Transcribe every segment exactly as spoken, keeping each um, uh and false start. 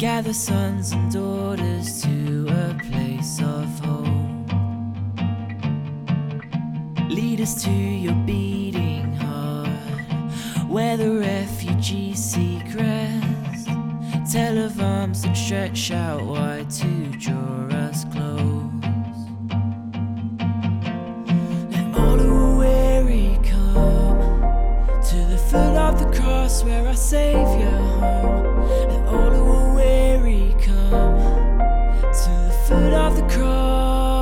Gather sons and daughters to a place of home. Lead us to your beating heart, where the refugees seek rest. Tell of arms that stretch out wide to draw us close. Let all who are weary come to the foot of the cross where our Savior hung. Let all who are weary come to the foot of the cross.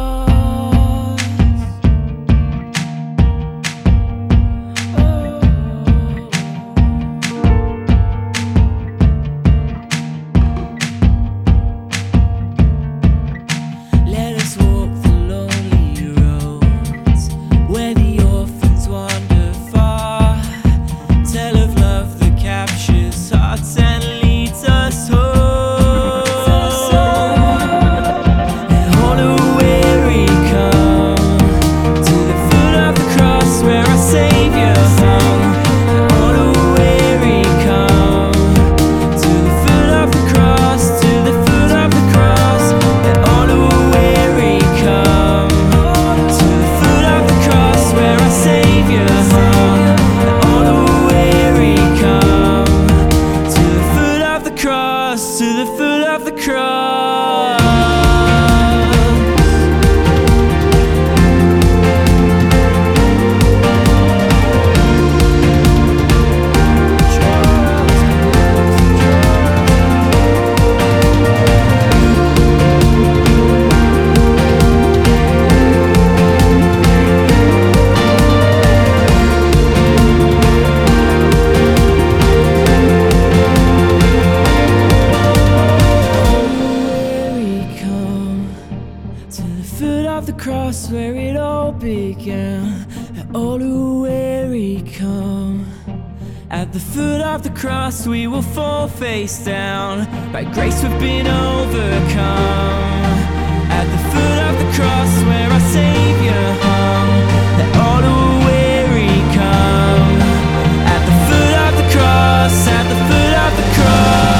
To the foot of the cross. Of the cross where it all began. Let all who are weary come. At the foot of the cross we will fall face down. By grace we've been overcome. At the foot of the cross where our Savior hung. Let all who are weary come. At the foot of the cross, at the foot of the cross.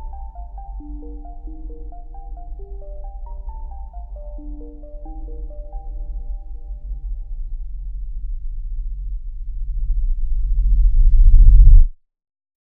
Thank you.